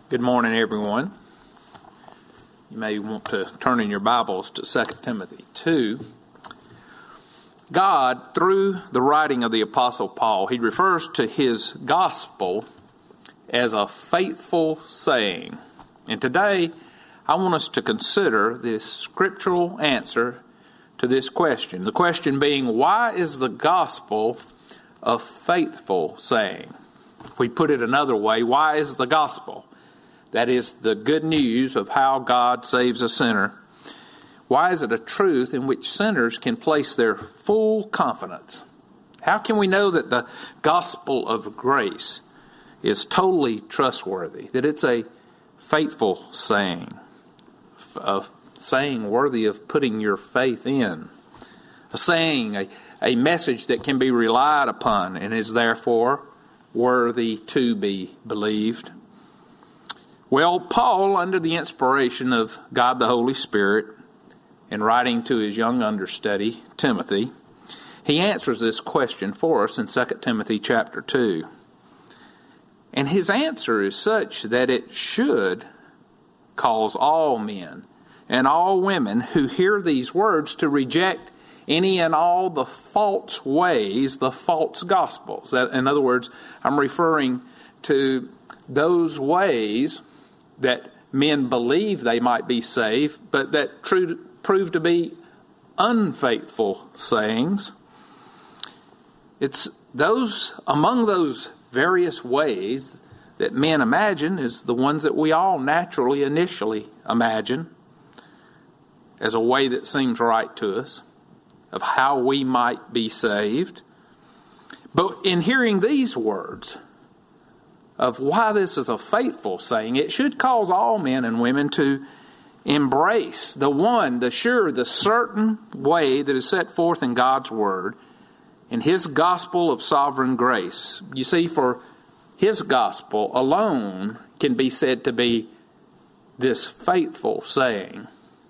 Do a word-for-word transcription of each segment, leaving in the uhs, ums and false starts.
Good morning, everyone. You may want to turn in your Bibles to Second Timothy two. God, through the writing of the Apostle Paul, he refers to his gospel as a faithful saying. And today, I want us to consider this scriptural answer to this question. The question being, why is the gospel a faithful saying? If we put it another way, why is the gospel? That is the good news of how God saves a sinner. Why is it a truth in which sinners can place their full confidence? How can we know that the gospel of grace is totally trustworthy, that it's a faithful saying, a saying worthy of putting your faith in, a saying, a, a message that can be relied upon and is therefore worthy to be believed? Well, Paul, under the inspiration of God the Holy Spirit, in writing to his young understudy, Timothy, he answers this question for us in Second Timothy chapter two. And his answer is such that it should cause all men and all women who hear these words to reject any and all the false ways, the false gospels. That, in other words, I'm referring to those ways that men believe they might be saved, but that true, prove to be unfaithful sayings. It's those among those various ways that men imagine is the ones that we all naturally initially imagine as a way that seems right to us of how we might be saved. But in hearing these words of why this is a faithful saying, it should cause all men and women to embrace the one, the sure, the certain way that is set forth in God's Word, in His gospel of sovereign grace. You see, for His gospel alone can be said to be this faithful saying.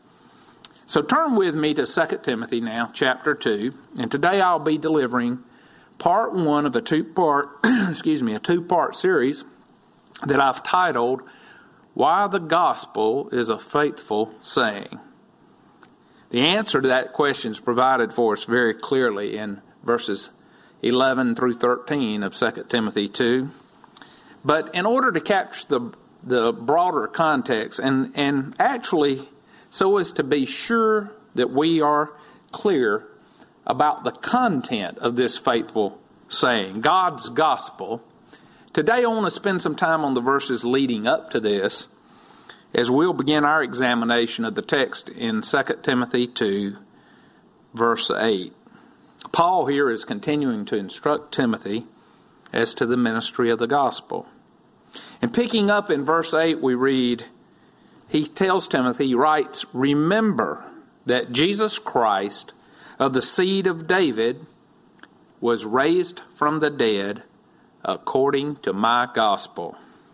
So turn with me to Second Timothy now, chapter two, and today I'll be delivering part one of a two-part, excuse me, a two-part series that I've titled, Why the Gospel is a Faithful Saying. The answer to that question is provided for us very clearly in verses eleven through thirteen of Second Timothy two. But in order to capture the, the broader context, and, and actually so as to be sure that we are clear about the content of this faithful saying, God's gospel. Today I want to spend some time on the verses leading up to this as we'll begin our examination of the text in Second Timothy two, verse eight. Paul here is continuing to instruct Timothy as to the ministry of the gospel. And picking up in verse eight we read, he tells Timothy, he writes, "Remember that Jesus Christ, of the seed of David, was raised from the dead according to my gospel."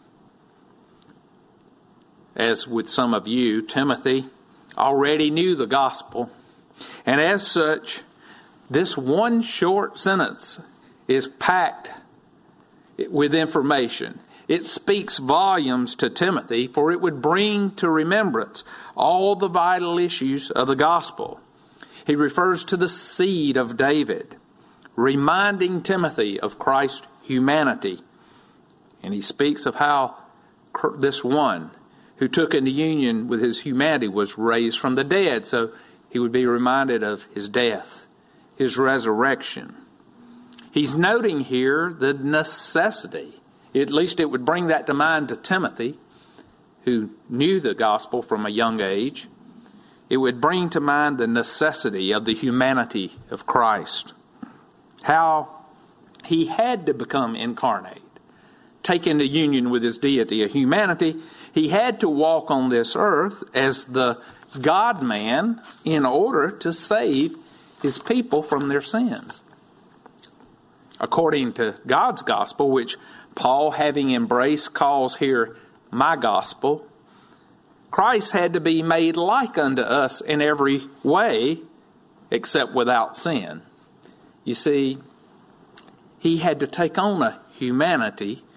As with some of you, Timothy already knew the gospel. And as such, this one short sentence is packed with information. It speaks volumes to Timothy, for it would bring to remembrance all the vital issues of the gospel. He refers to the seed of David, reminding Timothy of Christ's humanity. And he speaks of how this one who took into union with his humanity was raised from the dead. So he would be reminded of his death, his resurrection. He's noting here the necessity. At least it would bring that to mind to Timothy, who knew the gospel from a young age. It would bring to mind the necessity of the humanity of Christ. How he had to become incarnate, take into union with his deity, a humanity. He had to walk on this earth as the God-man in order to save his people from their sins. According to God's gospel, which Paul, having embraced, calls here my gospel, Christ had to be made like unto us in every way except without sin. You see, he had to take on a humanity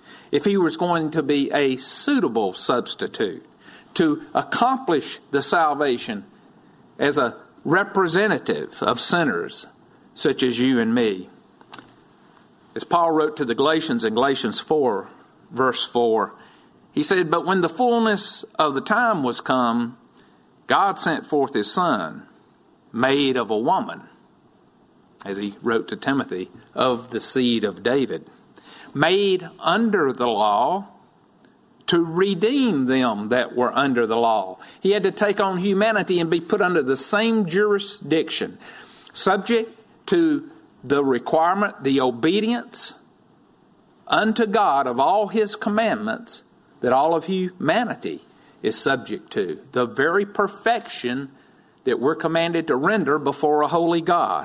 if he was going to be a suitable substitute to accomplish the salvation as a representative of sinners such as you and me. As Paul wrote to the Galatians in Galatians four, verse four, he said, "But when the fullness of the time was come, God sent forth his Son, made of a woman," as he wrote to Timothy, "of the seed of David, made under the law, to redeem them that were under the law." He had to take on humanity and be put under the same jurisdiction, subject to the requirement, the obedience unto God of all his commandments that all of humanity is subject to. The very perfection that we're commanded to render before a holy God.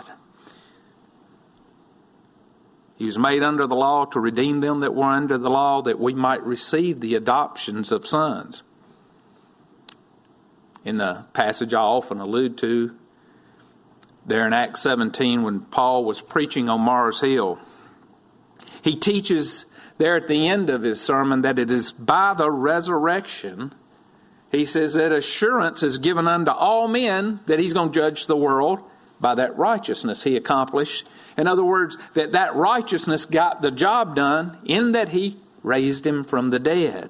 He was made under the law to redeem them that were under the law, that we might receive the adoptions of sons. In the passage I often allude to, there in Acts seventeen, when Paul was preaching on Mars Hill, he teaches there at the end of his sermon that it is by the resurrection, he says, that assurance is given unto all men that he's going to judge the world by that righteousness he accomplished. In other words, that that righteousness got the job done in that he raised him from the dead.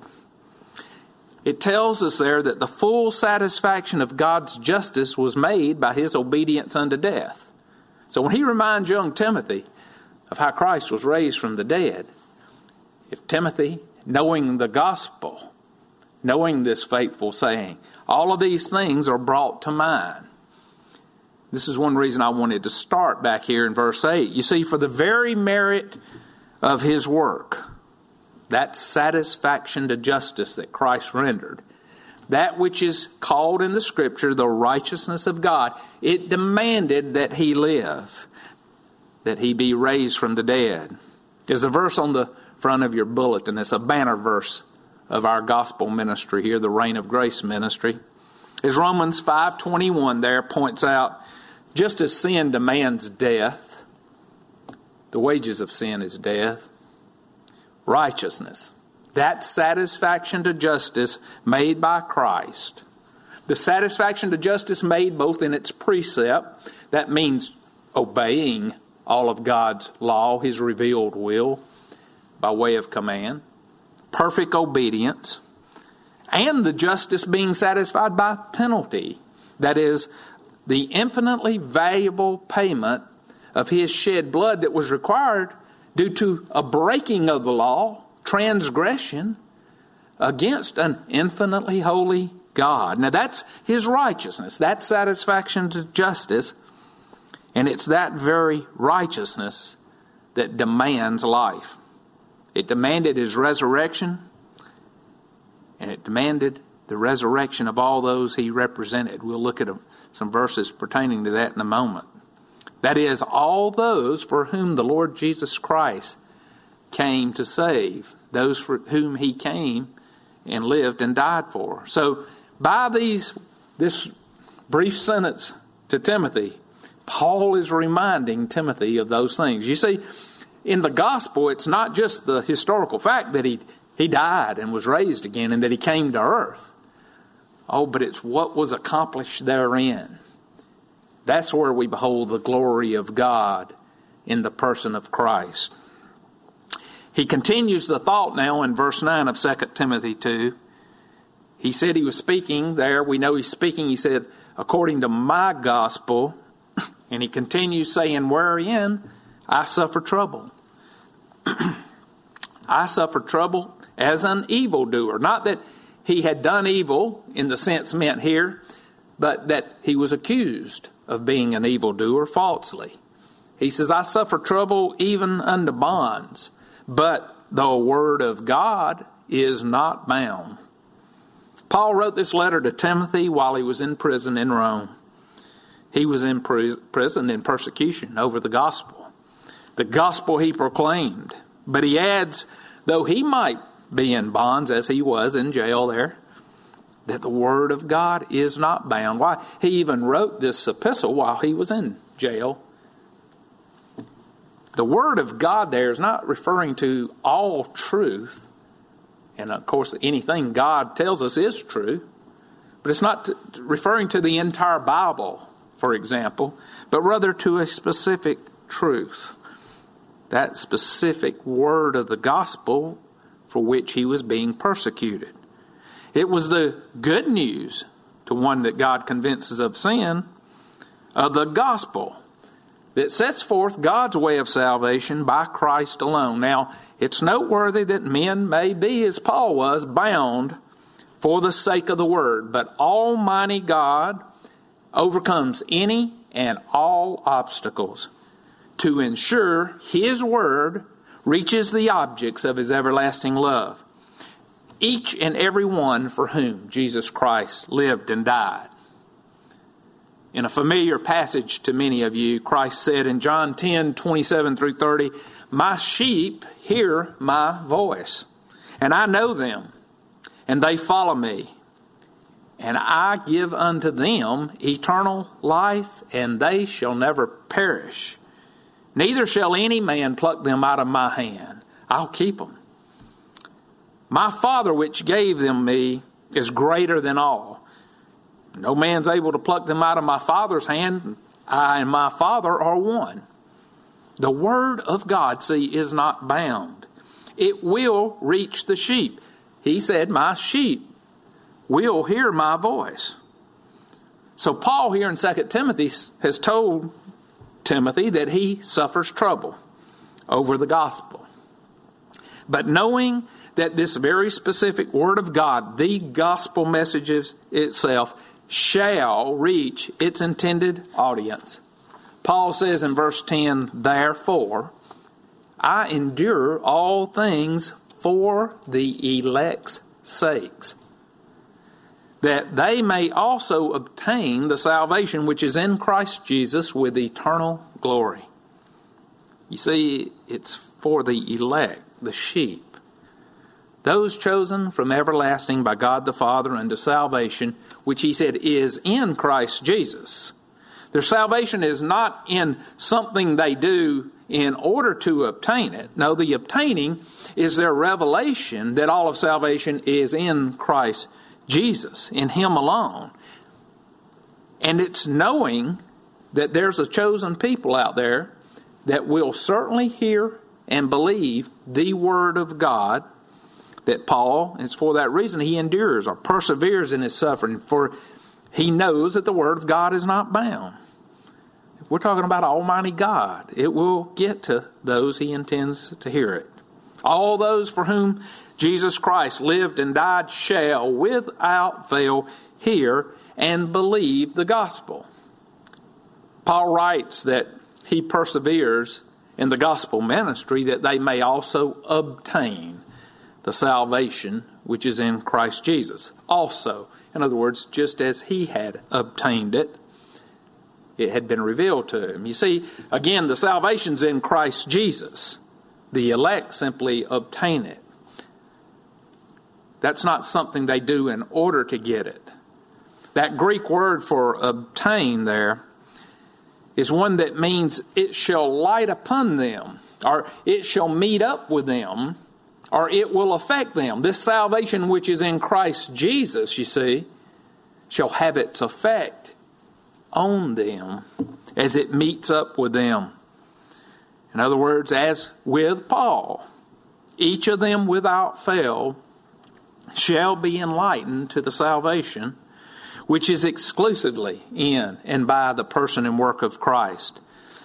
It tells us there that the full satisfaction of God's justice was made by his obedience unto death. So when he reminds young Timothy of how Christ was raised from the dead, if Timothy, knowing the gospel, knowing this faithful saying, all of these things are brought to mind. This is one reason I wanted to start back here in verse eight. You see, for the very merit of his work, that satisfaction to justice that Christ rendered, that which is called in the Scripture the righteousness of God, it demanded that he live, that he be raised from the dead. There's a verse on the front of your bulletin. It's a banner verse of our gospel ministry here, the Reign of Grace ministry. As Romans five twenty-one there points out, just as sin demands death, the wages of sin is death, righteousness, that satisfaction to justice made by Christ, the satisfaction to justice made both in its precept, that means obeying all of God's law, his revealed will, by way of command, perfect obedience, and the justice being satisfied by penalty, that is, the infinitely valuable payment of his shed blood that was required due to a breaking of the law, transgression against an infinitely holy God. Now that's his righteousness, that satisfaction to justice, and it's that very righteousness that demands life. It demanded his resurrection, and it demanded the resurrection of all those he represented. We'll look at some verses pertaining to that in a moment. That is, all those for whom the Lord Jesus Christ came to save, those for whom he came and lived and died for. So by these this brief sentence to Timothy, Paul is reminding Timothy of those things. You see, in the gospel, it's not just the historical fact that he, he died and was raised again and that he came to earth. Oh, but it's what was accomplished therein. That's where we behold the glory of God in the person of Christ. He continues the thought now in verse nine of Second Timothy two. He said he was speaking there. We know he's speaking. He said, according to my gospel. And he continues saying, wherein I suffer trouble. I suffer trouble as an evildoer. Not that he had done evil in the sense meant here, but that he was accused of being an evildoer falsely. He says, I suffer trouble even unto bonds, but the word of God is not bound. Paul wrote this letter to Timothy while he was in prison in Rome. He was in prison in persecution over the gospel. The gospel he proclaimed. But he adds, though he might be in bonds as he was in jail there, that the word of God is not bound. Why? He even wrote this epistle while he was in jail. The word of God there is not referring to all truth, And of course, anything God tells us is true. But it's not t- referring to the entire Bible, for example, but rather to a specific truth. That specific word of the gospel for which he was being persecuted. It was the good news to one that God convinces of sin, of the gospel that sets forth God's way of salvation by Christ alone. Now, it's noteworthy that men may be, as Paul was, bound for the sake of the word, but Almighty God overcomes any and all obstacles to ensure his word reaches the objects of his everlasting love, each and every one for whom Jesus Christ lived and died. In a familiar passage to many of you, Christ said in John ten, twenty-seven through thirty, "My sheep hear my voice, and I know them, and they follow me. And I give unto them eternal life, and they shall never perish. Neither shall any man pluck them out of my hand. I'll keep them. My Father which gave them me is greater than all. No man's able to pluck them out of my Father's hand. I and my Father are one." The word of God, see, is not bound. It will reach the sheep. He said, "My sheep will hear my voice." So Paul here in Second Timothy has told Timothy that he suffers trouble over the gospel. But knowing that this very specific word of God, the gospel message itself, shall reach its intended audience, Paul says in verse ten, "Therefore, I endure all things for the elect's sakes, that they may also obtain the salvation which is in Christ Jesus with eternal glory." You see, it's for the elect, the sheep, those chosen from everlasting by God the Father unto salvation, which he said is in Christ Jesus. Their salvation is not in something they do in order to obtain it. No, the obtaining is their revelation that all of salvation is in Christ Jesus, in him alone. And it's knowing that there's a chosen people out there that will certainly hear and believe the word of God, that Paul, it's for that reason he endures or perseveres in his suffering, for he knows that the word of God is not bound. If we're talking about Almighty God, it will get to those he intends to hear it. All those for whom Jesus Christ lived and died shall without fail hear and believe the gospel. Paul writes that he perseveres in the gospel ministry that they may also obtain the salvation which is in Christ Jesus. Also, in other words, just as he had obtained it, it had been revealed to him. You see, again, the salvation's in Christ Jesus. The elect simply obtain it. That's not something they do in order to get it. That Greek word for obtain there is one that means it shall light upon them, or it shall meet up with them, or it will affect them. This salvation which is in Christ Jesus, you see, shall have its effect on them as it meets up with them. In other words, as with Paul, each of them without fail shall be enlightened to the salvation which is exclusively in and by the person and work of Christ.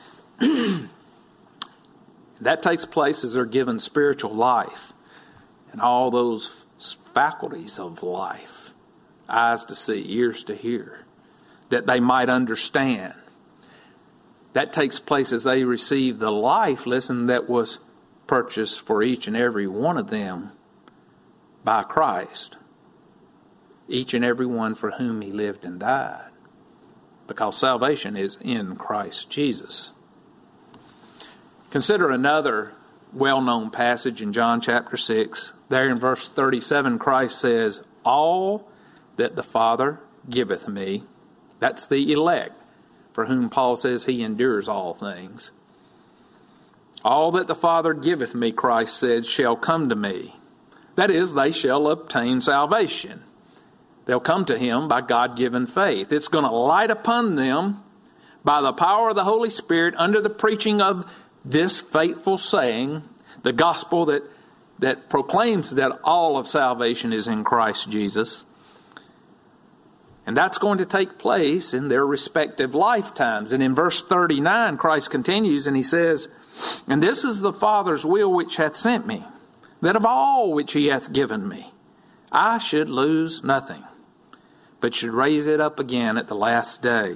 That takes place as they're given spiritual life and all those faculties of life, eyes to see, ears to hear, that they might understand. That takes place as they receive the life, listen, that was purchased for each and every one of them by Christ. Each and every one for whom he lived and died. Because salvation is in Christ Jesus. Consider another well-known passage in John chapter six. There in verse thirty-seven, Christ says, "All that the Father giveth me," that's the elect, for whom Paul says he endures all things. "All that the Father giveth me," Christ said, "shall come to me. That is, they shall obtain salvation. They'll come to him by God-given faith. It's going to light upon them by the power of the Holy Spirit under the preaching of this faithful saying, the gospel that, that proclaims that all of salvation is in Christ Jesus. And that's going to take place in their respective lifetimes. And in verse thirty-nine, Christ continues and he says, "And this is the Father's will which hath sent me, that of all which he hath given me, I should lose nothing, but should raise it up again at the last day.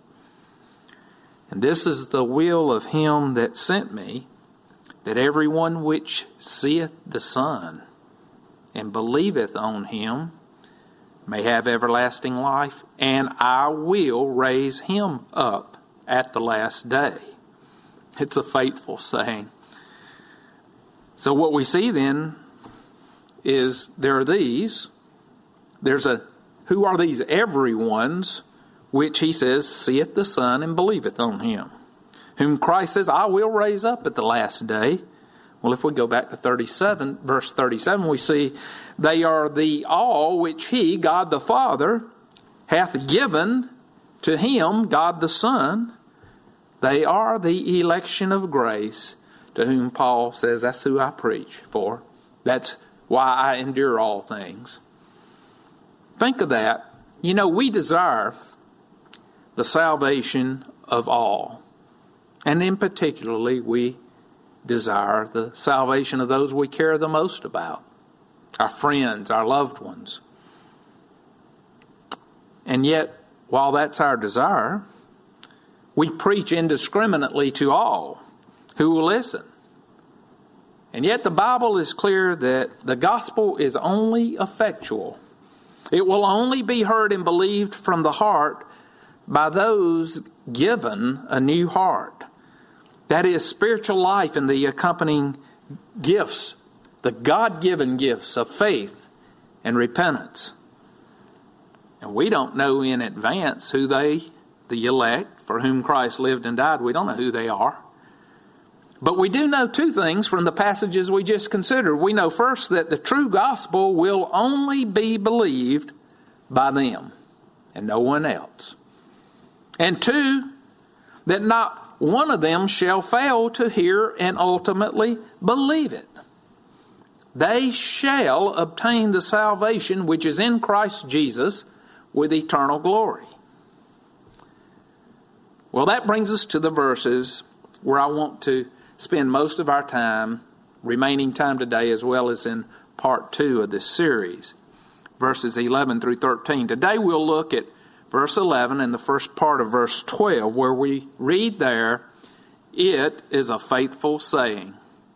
And this is the will of him that sent me, that every one which seeth the Son, and believeth on him, may have everlasting life, and I will raise him up at the last day." It's a faithful saying. So what we see then is there are these. There's a, who are these every ones, which he says, seeth the Son and believeth on him, whom Christ says, I will raise up at the last day. Well, if we go back to thirty-seven, verse thirty-seven, we see they are the all which he, God the Father, hath given to him, God the Son. They are the election of grace, to whom Paul says, that's who I preach for. That's why I endure all things. Think of that. You know, we desire the salvation of all. And in particularly, we desire the salvation of those we care the most about. Our friends, our loved ones. And yet, while that's our desire, we preach indiscriminately to all who will listen. And yet the Bible is clear that the gospel is only effectual. It will only be heard and believed from the heart by those given a new heart. That is spiritual life and the accompanying gifts, the God-given gifts of faith and repentance. And we don't know in advance who they, the elect, for whom Christ lived and died, we don't know who they are. But we do know two things from the passages we just considered. We know first that the true gospel will only be believed by them and no one else. And two, that not one of them shall fail to hear and ultimately believe it. They shall obtain the salvation which is in Christ Jesus with eternal glory. Well, that brings us to the verses where I want to spend most of our time, remaining time today, as well as in part two of this series, verses eleven through thirteen. Today we'll look at verse eleven and the first part of verse twelve, where we read there, "It is a faithful saying.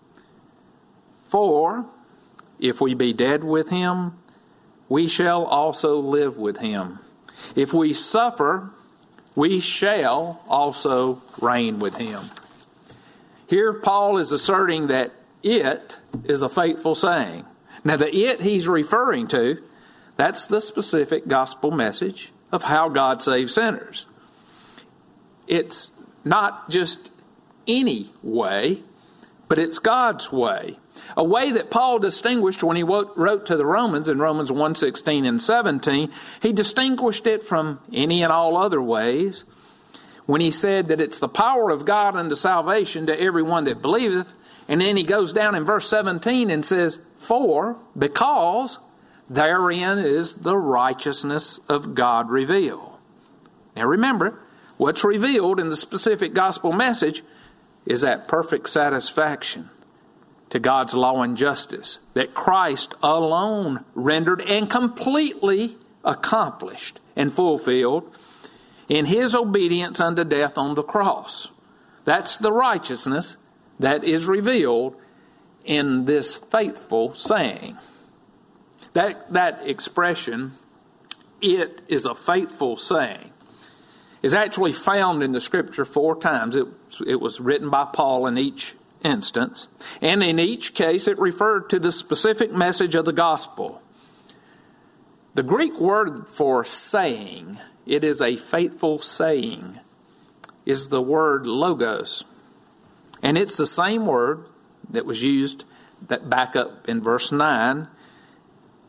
For if we be dead with him, we shall also live with him. If we suffer, we shall also reign with him." Here Paul is asserting that it is a faithful saying. Now the it he's referring to, that's the specific gospel message of how God saves sinners. It's not just any way, but it's God's way. A way that Paul distinguished when he wrote to the Romans in Romans one sixteen and seventeen. He distinguished it from any and all other ways when he said that it's the power of God unto salvation to everyone that believeth. And then he goes down in verse seventeen and says, "For, because therein is the righteousness of God revealed." Now remember, what's revealed in the specific gospel message is that perfect satisfaction to God's law and justice that Christ alone rendered and completely accomplished and fulfilled in his obedience unto death on the cross. That's the righteousness that is revealed in this faithful saying. That, that expression, "it is a faithful saying," is actually found in the Scripture four times. It, it was written by Paul in each instance. And in each case, it referred to the specific message of the gospel. The Greek word for saying, it is a faithful saying, is the word logos. And it's the same word that was used that back up in verse nine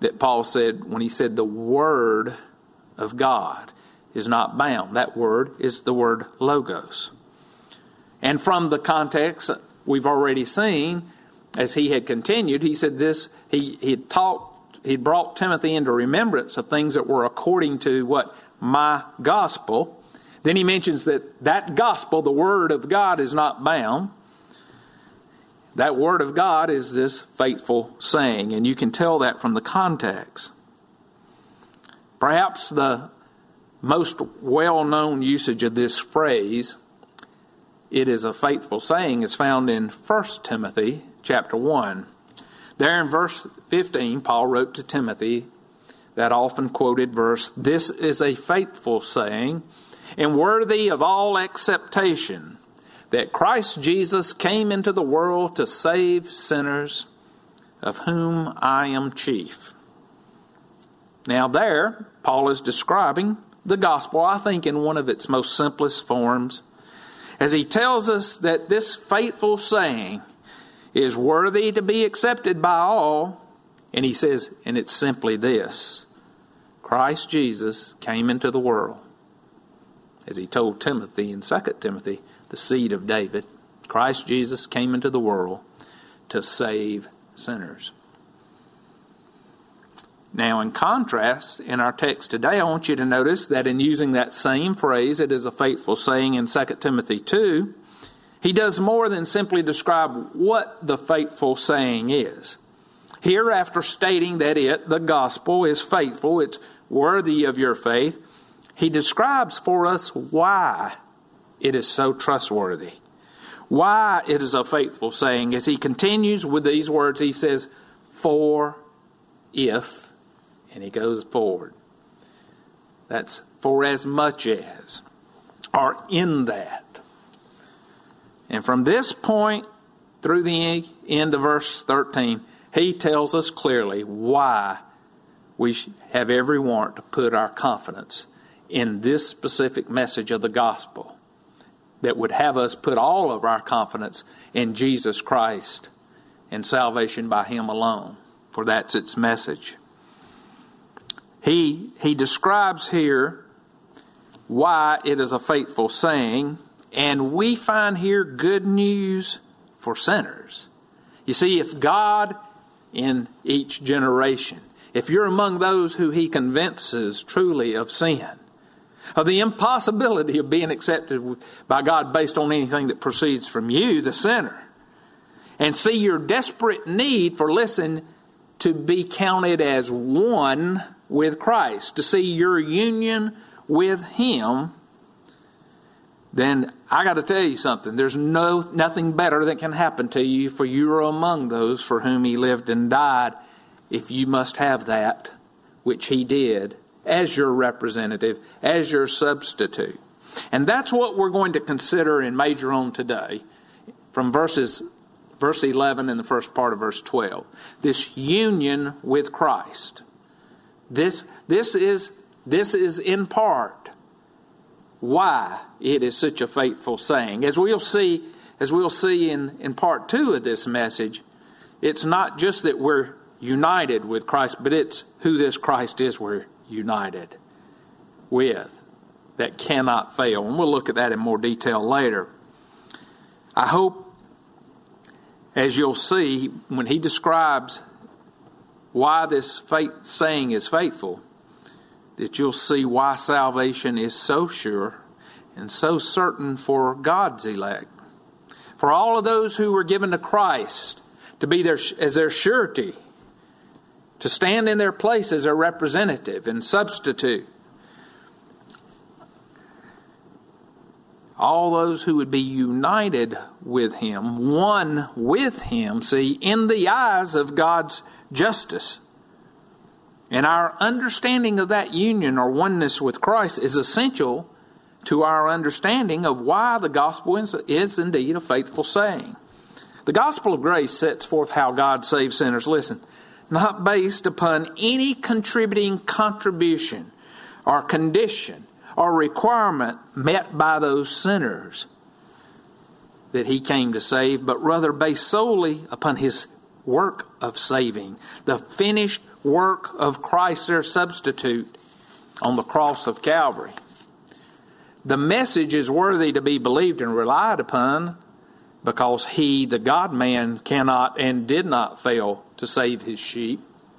that Paul said when he said the Word of God is not bound. That word is the word logos. And from the context we've already seen, as he had continued, he said this, he he had taught, he brought Timothy into remembrance of things that were according to what? My gospel. Then he mentions that that gospel, the Word of God, is not bound. That Word of God is this faithful saying, and you can tell that from the context. Perhaps the most well-known usage of this phrase, it is a faithful saying, is found in First Timothy chapter one. There in verse fifteen, Paul wrote to Timothy that often quoted verse, "This is a faithful saying and worthy of all acceptation, that Christ Jesus came into the world to save sinners, of whom I am chief." Now there, Paul is describing the gospel, I think, in one of its most simplest forms, as he tells us that this faithful saying is worthy to be accepted by all. And he says, and it's simply this: Christ Jesus came into the world, as he told Timothy in Second Timothy, the seed of David. Christ Jesus came into the world to save sinners. Now, in contrast, in our text today, I want you to notice that in using that same phrase, it is a faithful saying in Second Timothy two, he does more than simply describe what the faithful saying is. Here, after stating that it, the gospel, is faithful, it's worthy of your faith, he describes for us why it is so trustworthy, why it is a faithful saying. As he continues with these words, he says, "For if," and he goes forward. That's for as much as, or in that. And from this point through the end of verse thirteen, he tells us clearly why we have every warrant to put our confidence in this specific message of the gospel that would have us put all of our confidence in Jesus Christ and salvation by Him alone, for that's its message. He, he describes here why it is a faithful saying, and we find here good news for sinners. You see, if God in each generation, if you're among those who He convinces truly of sin, of the impossibility of being accepted by God based on anything that proceeds from you, the sinner, and see your desperate need for, listen, to be counted as one with Christ, to see your union with Him, then I got to tell you something. There's no nothing better that can happen to you, for you are among those for whom He lived and died, if you must have that which He did as your representative, as your substitute. And that's what we're going to consider and major on today from verses verse eleven and the first part of verse twelve. This union with Christ. This this is this is in part why it is such a faithful saying. As we'll see, as we'll see in, in part two of this message, it's not just that we're united with Christ, but it's who this Christ is we're united with that cannot fail. And we'll look at that in more detail later. I hope, as you'll see, when he describes why this faith saying is faithful, that you'll see why salvation is so sure and so certain for God's elect. For all of those who were given to Christ to be their as their surety, to stand in their place as their representative and substitute. All those who would be united with Him, one with Him, see, in the eyes of God's justice. And our understanding of that union or oneness with Christ is essential to our understanding of why the gospel is indeed a faithful saying. The gospel of grace sets forth how God saves sinners, listen, not based upon any contributing contribution or condition or requirement met by those sinners that He came to save, but rather based solely upon His work of saving, the finished work of Christ, their substitute, on the cross of Calvary. The message is worthy to be believed and relied upon because He, the God-man, cannot and did not fail to save His sheep.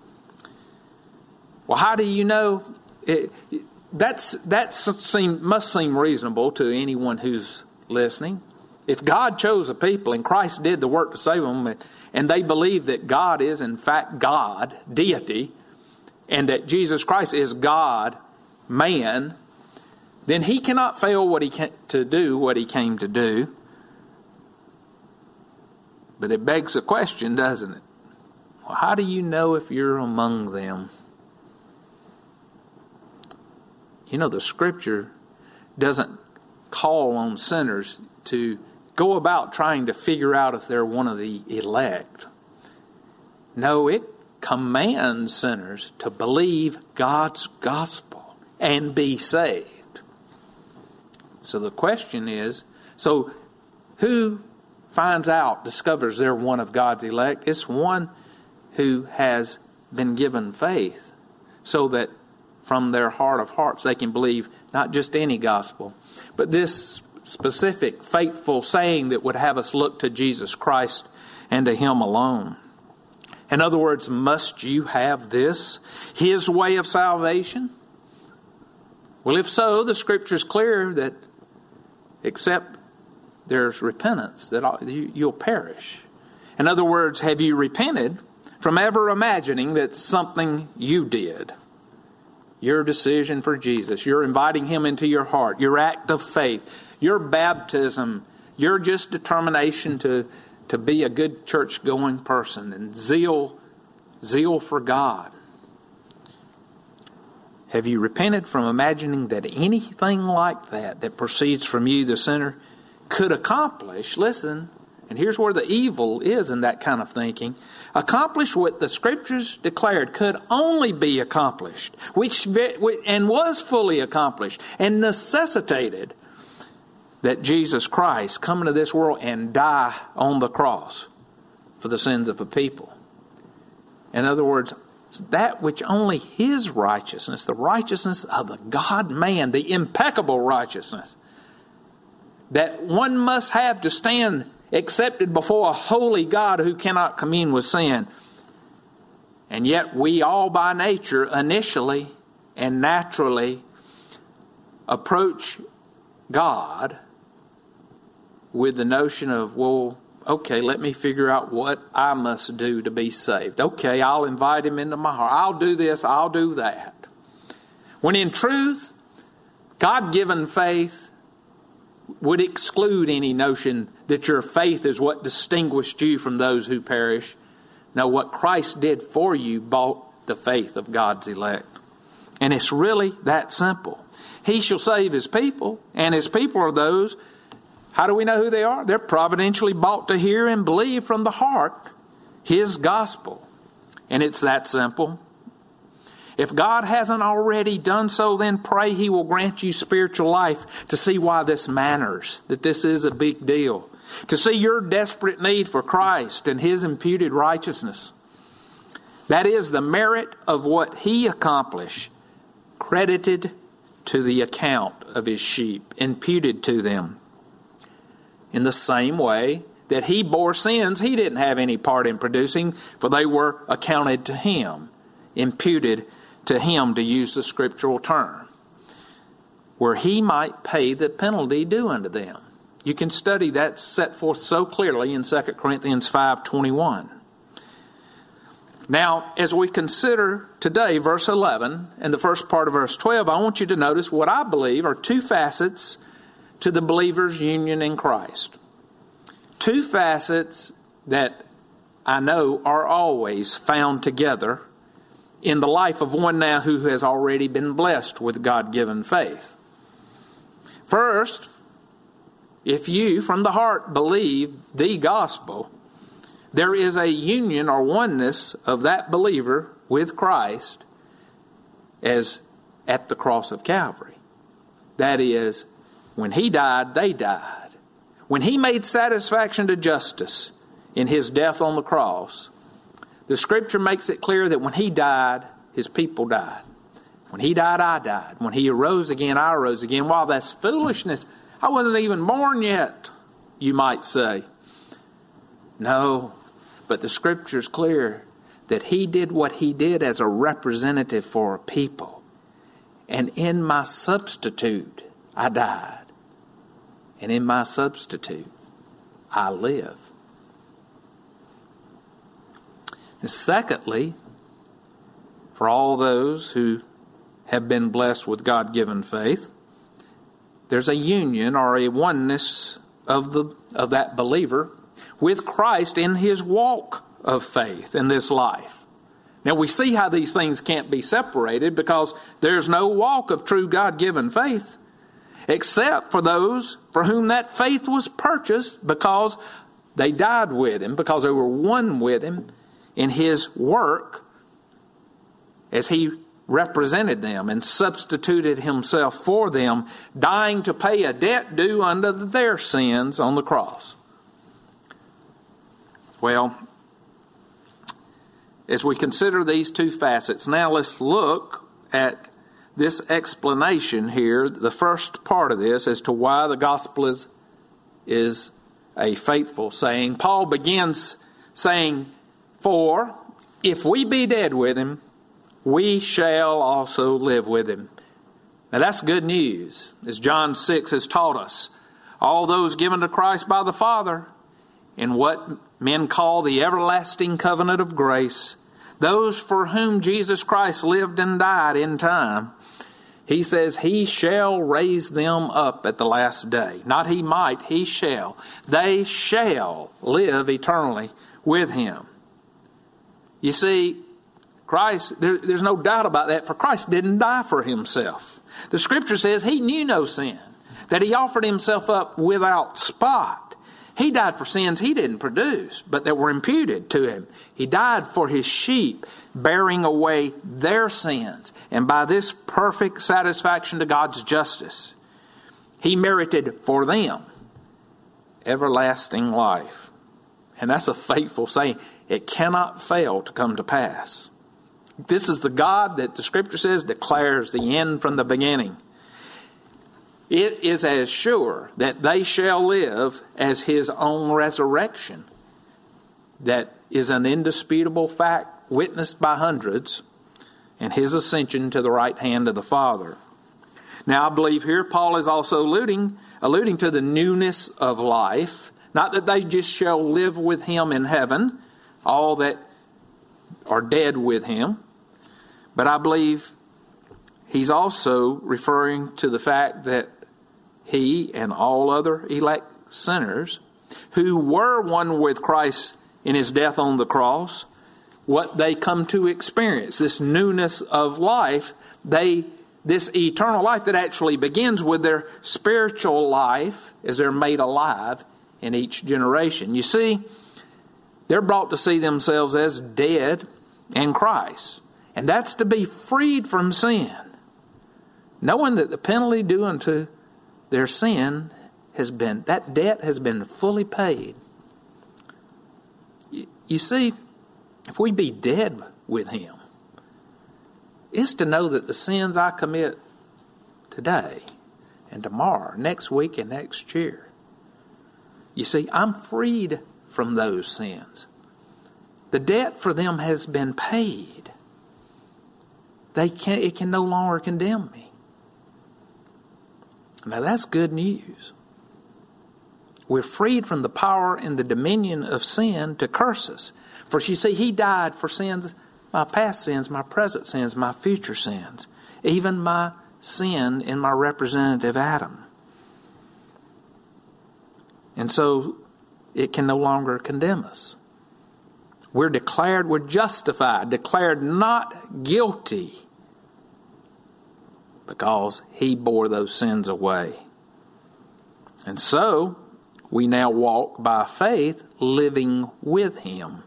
Well, how do you know? It, that's that seem, must seem reasonable to anyone who's listening. If God chose a people and Christ did the work to save them, and they believe that God is in fact God, deity, and that Jesus Christ is God, man, then He cannot fail what he can, to do what He came to do. But it begs a question, doesn't it? Well, how do you know if you're among them? You know, the Scripture doesn't call on sinners to go about trying to figure out if they're one of the elect. No, it commands sinners to believe God's gospel and be saved. So the question is, so who finds out, discovers they're one of God's elect? It's one who has been given faith so that from their heart of hearts they can believe not just any gospel, but this specific faithful saying that would have us look to Jesus Christ and to Him alone. In other words, must you have this, His way of salvation? Well, if so, the Scripture is clear that except there's repentance, that you'll perish. In other words, have you repented from ever imagining that something you did, your decision for Jesus, you're inviting Him into your heart, your act of faith, your baptism, your just determination to, to be a good church-going person and zeal, zeal for God. Have you repented from imagining that anything like that that proceeds from you, the sinner, could accomplish, listen, and here's where the evil is in that kind of thinking, accomplish what the Scriptures declared could only be accomplished, which and was fully accomplished and necessitated that Jesus Christ come into this world and die on the cross for the sins of a people. In other words, that which only His righteousness, the righteousness of the God-man, the impeccable righteousness, that one must have to stand accepted before a holy God who cannot commune with sin. And yet we all by nature initially and naturally approach God with the notion of, well, okay, let me figure out what I must do to be saved. Okay, I'll invite Him into my heart. I'll do this, I'll do that. When in truth, God-given faith would exclude any notion that your faith is what distinguished you from those who perish. No, what Christ did for you bought the faith of God's elect. And it's really that simple. He shall save His people, and His people are those. How do we know who they are? They're providentially bought to hear and believe from the heart His gospel. And it's that simple. If God hasn't already done so, then pray He will grant you spiritual life to see why this matters, that this is a big deal, to see your desperate need for Christ and His imputed righteousness. That is the merit of what He accomplished, credited to the account of His sheep, imputed to them. In the same way that He bore sins He didn't have any part in producing, for they were accounted to Him, imputed to Him, to use the scriptural term, where He might pay the penalty due unto them. You can study that set forth so clearly in Second Corinthians five twenty-one. Now, as we consider today verse eleven and the first part of verse twelve, I want you to notice what I believe are two facets to the believer's union in Christ. Two facets that I know are always found together in the life of one now who has already been blessed with God-given faith. First, if you from the heart believe the gospel, there is a union or oneness of that believer with Christ as at the cross of Calvary. That is, when He died, they died. When He made satisfaction to justice in His death on the cross, The Scripture makes it clear that when He died, His people died. When He died, I died. When He arose again, I arose again. While that's foolishness, I wasn't even born yet, you might say. No, but the Scripture's clear that He did what He did as a representative for a people. And in my substitute, I died. And in my substitute, I live. And secondly, for all those who have been blessed with God-given faith, there's a union or a oneness of the of that believer with Christ in his walk of faith in this life. Now we see how these things can't be separated, because there's no walk of true God-given faith except for those for whom that faith was purchased because they died with Him, because they were one with Him in His work as He represented them and substituted Himself for them, dying to pay a debt due under their sins on the cross. Well, as we consider these two facets, now let's look at this explanation here, the first part of this, as to why the gospel is, is a faithful saying. Paul begins saying, "For if we be dead with Him, we shall also live with Him." Now that's good news. As John six has taught us, all those given to Christ by the Father in what men call the everlasting covenant of grace, those for whom Jesus Christ lived and died in time, He says He shall raise them up at the last day. Not He might, He shall. They shall live eternally with Him. You see, Christ, there, there's no doubt about that, for Christ didn't die for Himself. The Scripture says He knew no sin, that He offered Himself up without spot. He died for sins He didn't produce, but that were imputed to Him. He died for His sheep, bearing away their sins. And by this perfect satisfaction to God's justice, He merited for them everlasting life. And that's a faithful saying. It cannot fail to come to pass. This is the God that the Scripture says declares the end from the beginning. It is as sure that they shall live as His own resurrection. That is an indisputable fact witnessed by hundreds, and His ascension to the right hand of the Father. Now I believe here Paul is also alluding, alluding to the newness of life. Not that they just shall live with Him in heaven, all that are dead with Him. But I believe he's also referring to the fact that he and all other elect sinners who were one with Christ in His death on the cross, what they come to experience, this newness of life, they this eternal life that actually begins with their spiritual life as they're made alive in each generation. You see, they're brought to see themselves as dead in Christ. And that's to be freed from sin, knowing that the penalty due unto their sin has been, that debt has been fully paid. You, you see, if we be dead with Him, it's to know that the sins I commit today and tomorrow, next week and next year, you see, I'm freed from those sins. The debt for them has been paid. They can, it can no longer condemn me. Now that's good news. We're freed from the power and the dominion of sin to curse us. For you see, He died for sins, my past sins, my present sins, my future sins, even my sin in my representative Adam. And so it can no longer condemn us. We're declared, we're justified, declared not guilty because He bore those sins away. And so we now walk by faith, living with Him.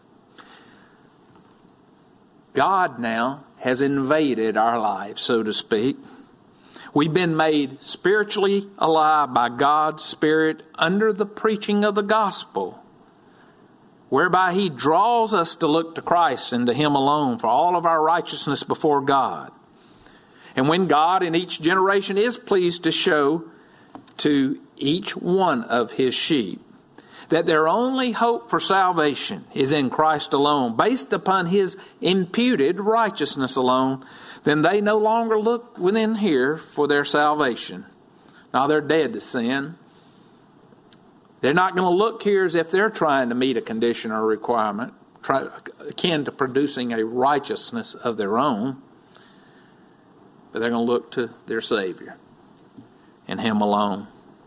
God now has invaded our lives, so to speak. We've been made spiritually alive by God's Spirit under the preaching of the gospel. whereby he draws us to look to Christ and to him alone for all of our righteousness before God. And when God in each generation is pleased to show to each one of his sheep that their only hope for salvation is in Christ alone, based upon his imputed righteousness alone, then they no longer look within here for their salvation. Now they're dead to sin. They're not going to look here as if they're trying to meet a condition or requirement, try, akin to producing a righteousness of their own. But they're going to look to their Savior and him alone.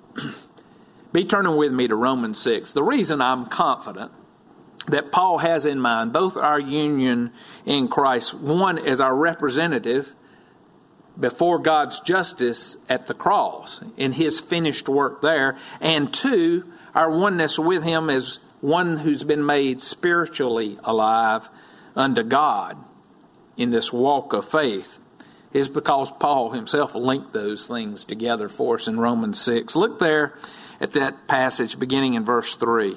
Be turning with me to Romans six. The reason I'm confident that Paul has in mind both our union in Christ, one as our representative before God's justice at the cross in his finished work there, and two, our oneness with him as one who's been made spiritually alive unto God in this walk of faith, is because Paul himself linked those things together for us in Romans six. Look there at that passage beginning in verse three.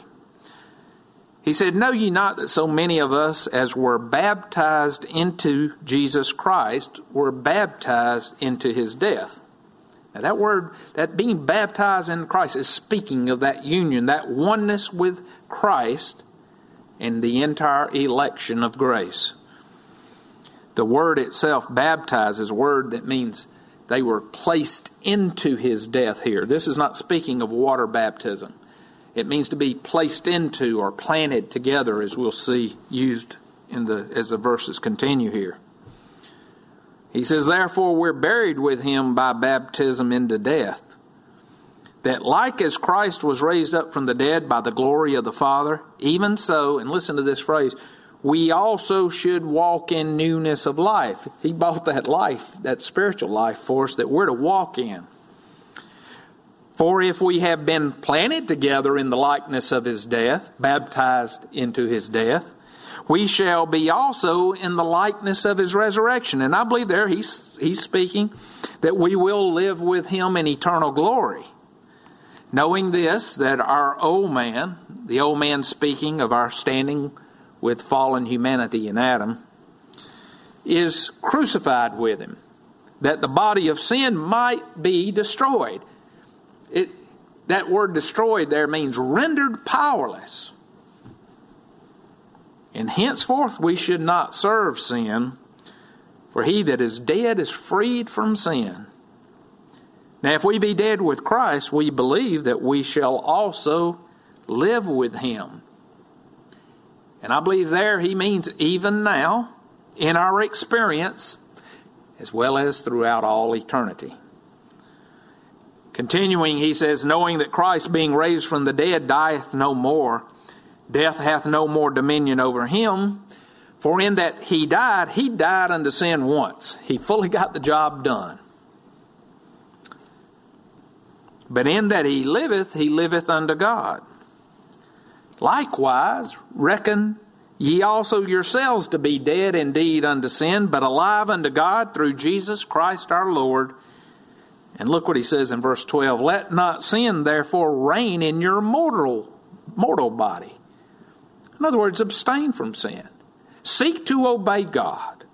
He said, "Know ye not that so many of us as were baptized into Jesus Christ were baptized into his death?" Now that word, that being baptized in Christ, is speaking of that union, that oneness with Christ and the entire election of grace. The word itself, baptized, is a word that means they were placed into his death here. This is not speaking of water baptism. It means to be placed into or planted together, as we'll see used in the as the verses continue here. He says, "Therefore we're buried with him by baptism into death, that like as Christ was raised up from the dead by the glory of the Father, even so," and listen to this phrase, "we also should walk in newness of life." He bought that life, that spiritual life for us that we're to walk in. "For if we have been planted together in the likeness of his death," baptized into his death, "we shall be also in the likeness of his resurrection." And I believe there he's, he's speaking that we will live with him in eternal glory. Knowing this, that our old man, the old man speaking of our standing with fallen humanity in Adam, is crucified with him, that the body of sin might be destroyed. It, that word destroyed there means rendered powerless. And henceforth we should not serve sin, for he that is dead is freed from sin. Now if we be dead with Christ, we believe that we shall also live with him. And I believe there he means even now, in our experience, as well as throughout all eternity. Continuing, he says, "Knowing that Christ, being raised from the dead, dieth no more, death hath no more dominion over him. For in that he died, he died unto sin once." He fully got the job done. "But in that he liveth, he liveth unto God. Likewise, reckon ye also yourselves to be dead indeed unto sin, but alive unto God through Jesus Christ our Lord." And look what he says in verse twelve. "Let not sin therefore reign in your mortal, mortal body." In other words, abstain from sin. Seek to obey God.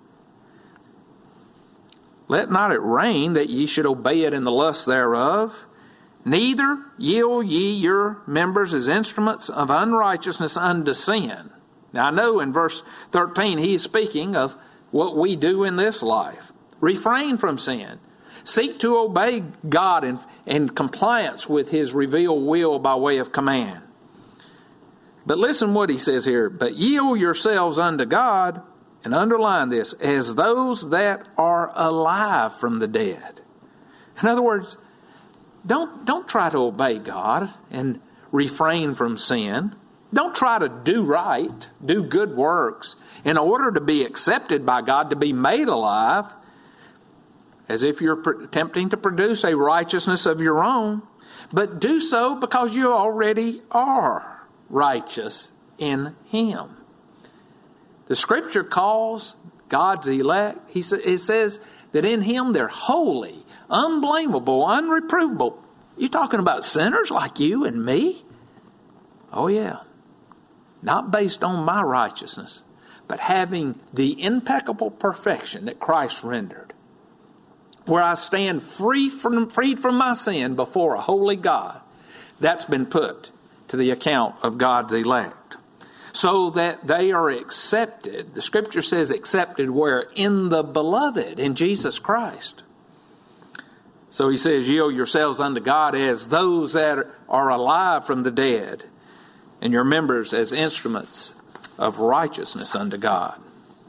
"Let not it reign that ye should obey it in the lust thereof. Neither yield ye your members as instruments of unrighteousness unto sin." Now I know in verse thirteen he is speaking of what we do in this life. Refrain from sin. Seek to obey God in, in compliance with his revealed will by way of command. But listen what he says here. "But yield yourselves unto God," and underline this, "as those that are alive from the dead." In other words, don't, don't try to obey God and refrain from sin. Don't try to do right, do good works in order to be accepted by God, to be made alive, as if you're attempting to produce a righteousness of your own, but do so because you already are righteous in him. The scripture calls God's elect, he sa- it says that in him they're holy, unblameable, unreprovable. You talking about sinners like you and me? Oh yeah. not based on my righteousness, but having the impeccable perfection that Christ rendered, where I stand free from, freed from my sin before a holy God, that's been put to the account of God's elect, so that they are accepted. The Scripture says accepted where? In the beloved, in Jesus Christ. So he says, yield yourselves unto God as those that are alive from the dead, and your members as instruments of righteousness unto God.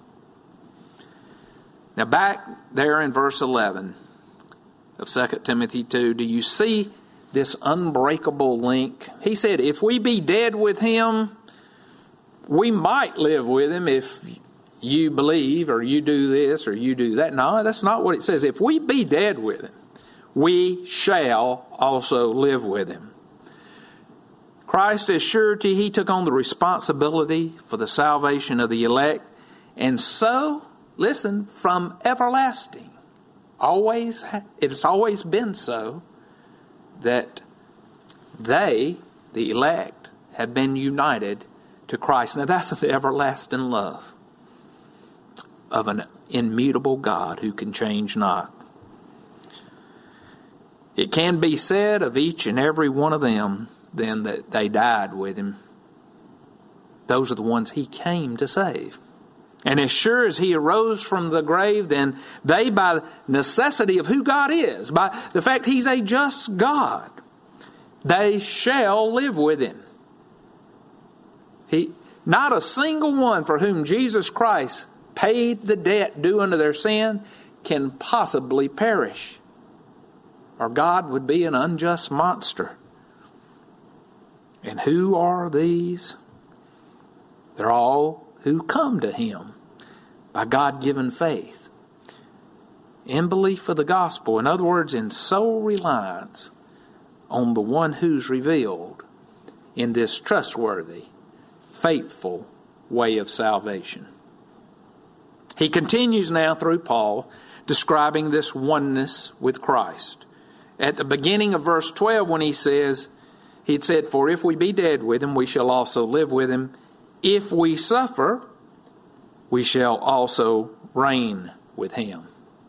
Now back there in verse eleven of Second Timothy two, do you see this unbreakable link? He said, if we be dead with him, we might live with him if you believe or you do this or you do that. No, that's not what it says. If we be dead with him, we shall also live with him. Christ is surety. He took on the responsibility for the salvation of the elect. And so, listen, from everlasting, always, it's always been so that they, the elect, have been united to Christ. Now that's an everlasting love of an immutable God who can change not. It can be said of each and every one of them then that they died with him. Those are the ones he came to save. And as sure as he arose from the grave, then they, by necessity of who God is, by the fact he's a just God, they shall live with him. He, not a single one for whom Jesus Christ paid the debt due unto their sin can possibly perish, or God would be an unjust monster. And who are these? They're all who come to him by God-given faith, in belief of the gospel. In other words, in sole reliance on the one who's revealed in this trustworthy, faithful way of salvation. He continues now through Paul describing this oneness with Christ. At the beginning of verse twelve, when he says, he had said, for if we be dead with him, we shall also live with him. If we suffer, we shall also reign with him.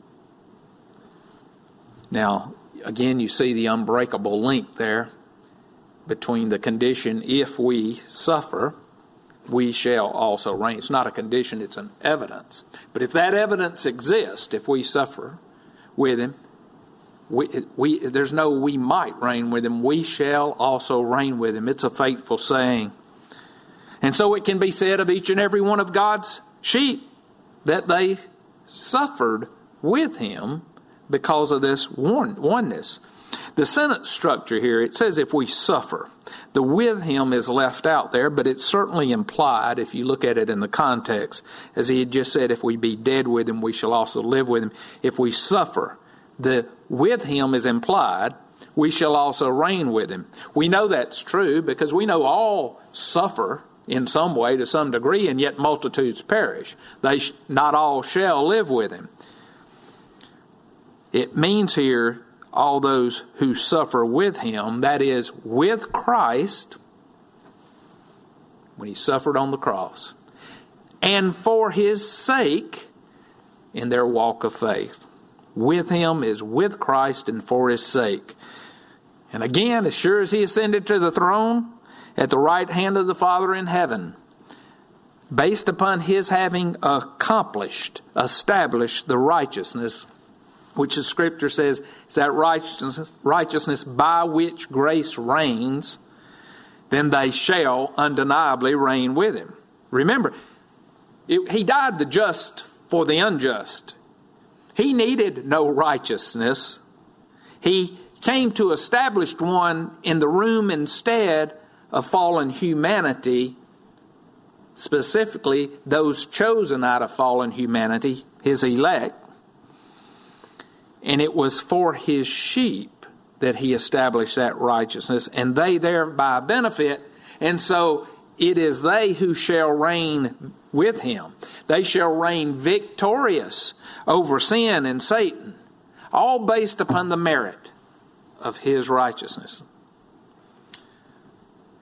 Now, again, you see the unbreakable link there between the condition, if we suffer, we shall also reign. It's not a condition, it's an evidence. But if that evidence exists, if we suffer with him, we, we, there's no we might reign with him. We shall also reign with him. It's a faithful saying. And so it can be said of each and every one of God's sheep that they suffered with him because of this one, oneness. The sentence structure here, it says if we suffer. The with him is left out there, but it's certainly implied if you look at it in the context. As he had just said, if we be dead with him, we shall also live with him. If we suffer, the with him is implied. We shall also reign with him. We know that's true because we know all suffer in some way to some degree, and yet multitudes perish. They sh- not all shall live with him. It means here all those who suffer with him, that is, with Christ, when he suffered on the cross, and for his sake in their walk of faith. With him is with Christ and for his sake. And again, as sure as he ascended to the throne at the right hand of the Father in heaven, based upon his having accomplished, established the righteousness, which the Scripture says is that righteousness, righteousness by which grace reigns, then they shall undeniably reign with him. Remember, it, he died the just for the unjust. He needed no righteousness. He came to establish one in the room instead of fallen humanity, specifically those chosen out of fallen humanity, his elect. And it was for his sheep that he established that righteousness, and they thereby benefit. And so it is they who shall reign with him. They shall reign victorious over sin and Satan, all based upon the merit of his righteousness.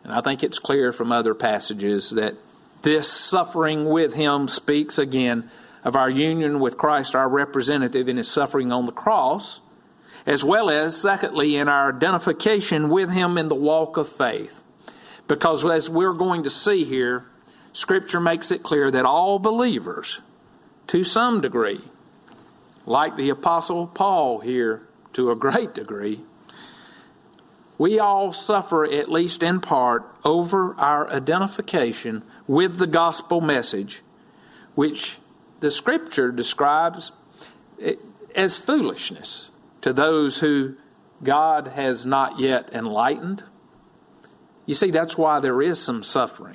And I think it's clear from other passages that this suffering with him speaks again of our union with Christ, our representative, in his suffering on the cross, as well as, secondly, in our identification with him in the walk of faith. Because as we're going to see here, Scripture makes it clear that all believers, to some degree, like the Apostle Paul here to a great degree, we all suffer, at least in part, over our identification with the gospel message, which the Scripture describes as foolishness to those who God has not yet enlightened. You see, that's why there is some suffering.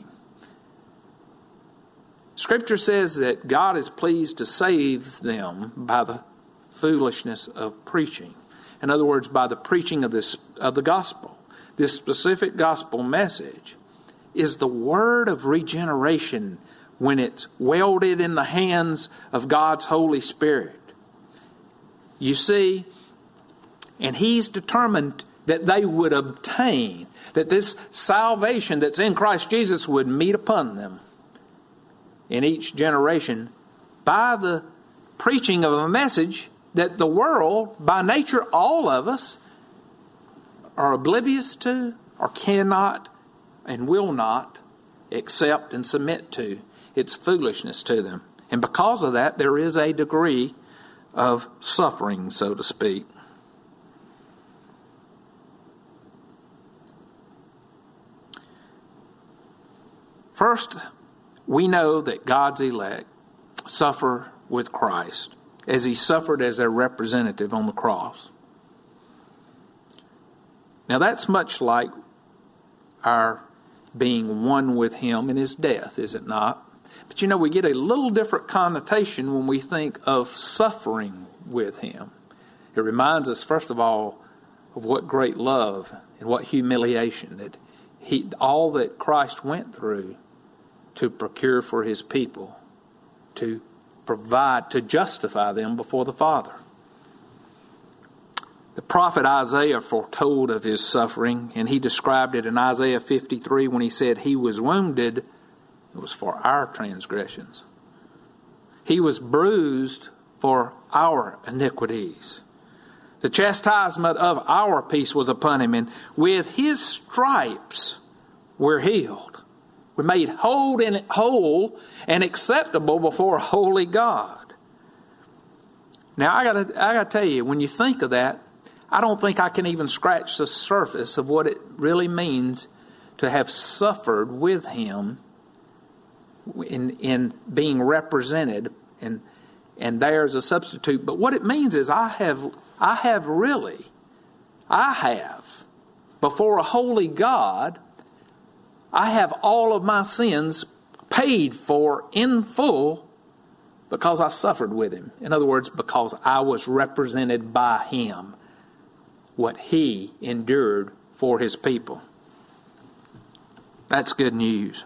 Scripture says that God is pleased to save them by the foolishness of preaching. In other words, by the preaching of this of the gospel. This specific gospel message is the word of regeneration when it's welded in the hands of God's Holy Spirit. You see, and He's determined that they would obtain, that this salvation that's in Christ Jesus would meet upon them in each generation by the preaching of a message that the world, by nature, all of us, are oblivious to or cannot and will not accept and submit to. It's foolishness to them. And because of that, there is a degree of suffering, so to speak. First, we know that God's elect suffer with Christ as He suffered as their representative on the cross. Now that's much like our being one with Him in His death, is it not? But you know, we get a little different connotation when we think of suffering with Him. It reminds us, first of all, of what great love and what humiliation that He, all that Christ went through to procure for His people, to provide, to justify them before the Father. The prophet Isaiah foretold of His suffering, and he described it in Isaiah fifty-three when he said, He was wounded, it was for our transgressions. He was bruised for our iniquities. The chastisement of our peace was upon Him, and with His stripes we're healed. We're made whole and, whole and acceptable before a holy God. Now, I gotta, I gotta tell you, when you think of that, I don't think I can even scratch the surface of what it really means to have suffered with Him in, in being represented and and there as a substitute. But what it means is I have, I have really, I have, before a holy God, I have all of my sins paid for in full because I suffered with Him. In other words, because I was represented by Him, what He endured for His people. That's good news.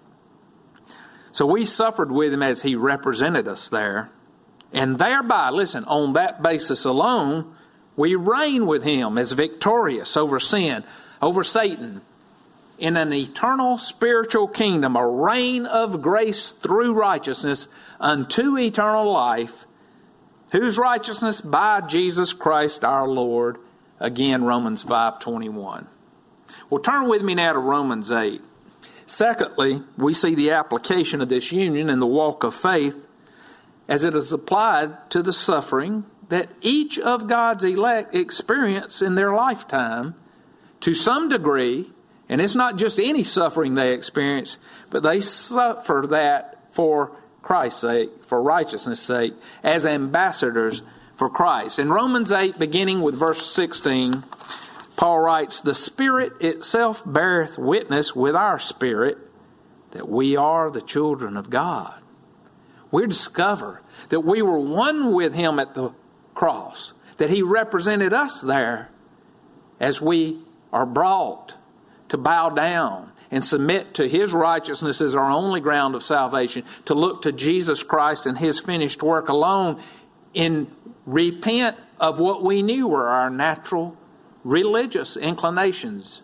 So we suffered with Him as He represented us there. And thereby, listen, on that basis alone, we reign with Him as victorious over sin, over Satan, in an eternal spiritual kingdom, a reign of grace through righteousness unto eternal life, whose righteousness by Jesus Christ our Lord. Again, Romans five twenty-one. Well, turn with me now to Romans eight. Secondly, we see the application of this union in the walk of faith as it is applied to the suffering that each of God's elect experience in their lifetime to some degree. And it's not just any suffering they experience, but they suffer that for Christ's sake, for righteousness' sake, as ambassadors for Christ. In Romans eight, beginning with verse sixteen, Paul writes, The Spirit itself beareth witness with our spirit that we are the children of God. We discover that we were one with Him at the cross, that He represented us there as we are brought to bow down and submit to His righteousness as our only ground of salvation, to look to Jesus Christ and His finished work alone, and repent of what we knew were our natural religious inclinations,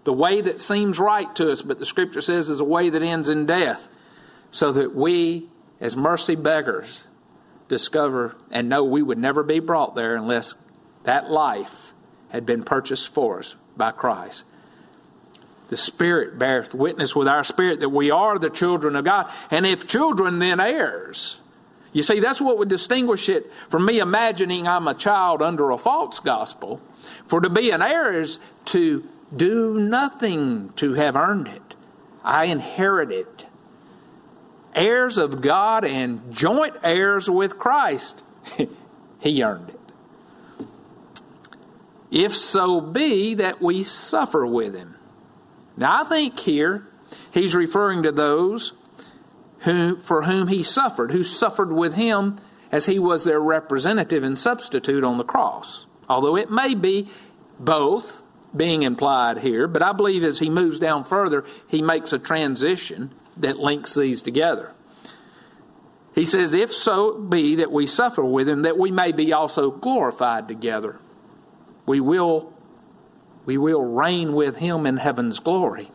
the way that seems right to us, but the Scripture says is a way that ends in death, so that we, as mercy beggars, discover and know we would never be brought there unless that life had been purchased for us by Christ. The Spirit beareth witness with our spirit that we are the children of God. And if children, then heirs. You see, that's what would distinguish it from me imagining I'm a child under a false gospel. For to be an heir is to do nothing to have earned it. I inherit it. Heirs of God and joint heirs with Christ. He earned it. If so be that we suffer with Him. Now I think here he's referring to those who, for whom He suffered, who suffered with Him as He was their representative and substitute on the cross. Although it may be both being implied here, but I believe as he moves down further, he makes a transition that links these together. He says, if so be that we suffer with Him, that we may be also glorified together. We will, we will reign with Him in heaven's glory.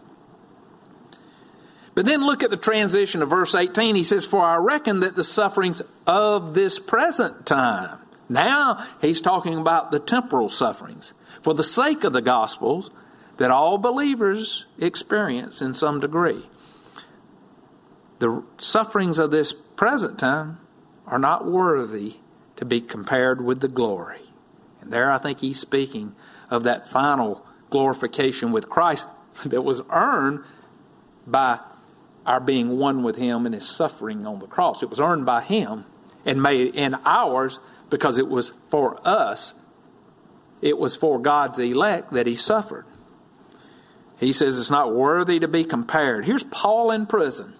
But then look at the transition of verse eighteen. He says, for I reckon that the sufferings of this present time. Now he's talking about the temporal sufferings. For the sake of the Gospels, that all believers experience in some degree. The sufferings of this present time are not worthy to be compared with the glory. And there I think he's speaking of that final glorification with Christ that was earned by our being one with Him in His suffering on the cross. It was earned by Him and made in ours because it was for us. It was for God's elect that He suffered. He says it's not worthy to be compared. Here's Paul in prison.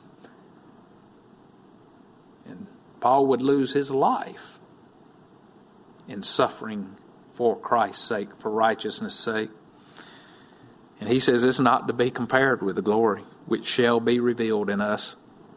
And Paul would lose his life in suffering for Christ's sake, for righteousness' sake. And he says it's not to be compared with the glory which shall be revealed in us.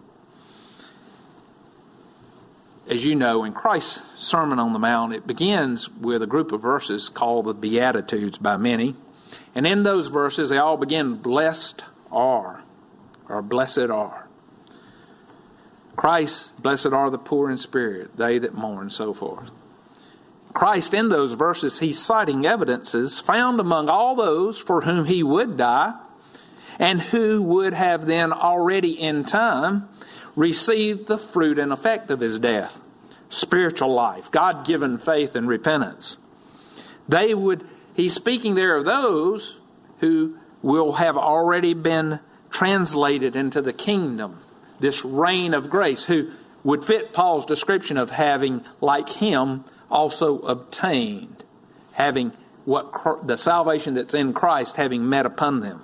As you know, in Christ's Sermon on the Mount, it begins with a group of verses called the Beatitudes by many. And in those verses, they all begin, blessed are, or blessed are. Christ, blessed are the poor in spirit, they that mourn, so forth. Christ, in those verses, He's citing evidences found among all those for whom He would die, and who would have then already in time received the fruit and effect of His death. Spiritual life, God-given faith and repentance. They would, he's speaking there of those who will have already been translated into the kingdom, this reign of grace, who would fit Paul's description of having, like Him, also obtained, having what the salvation that's in Christ having met upon them.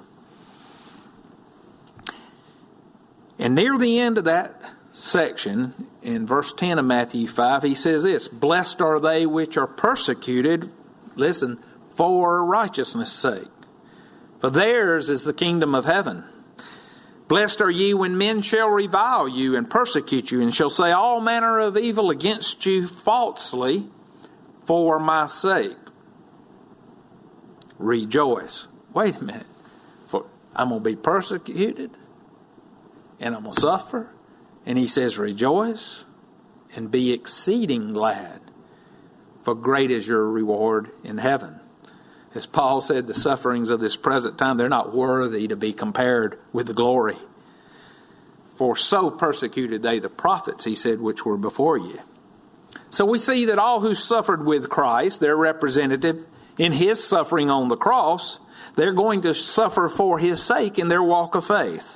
And near the end of that section, in verse ten of Matthew five, he says this, blessed are they which are persecuted, listen, for righteousness' sake. For theirs is the kingdom of heaven. Blessed are ye when men shall revile you and persecute you, and shall say all manner of evil against you falsely for my sake. Rejoice. Wait a minute. For I'm going to be persecuted? And I'm going to suffer. And he says, rejoice and be exceeding glad, for great is your reward in heaven. As Paul said, the sufferings of this present time, they're not worthy to be compared with the glory. For so persecuted they the prophets, he said, which were before you. So we see that all who suffered with Christ, their representative in His suffering on the cross, they're going to suffer for His sake in their walk of faith.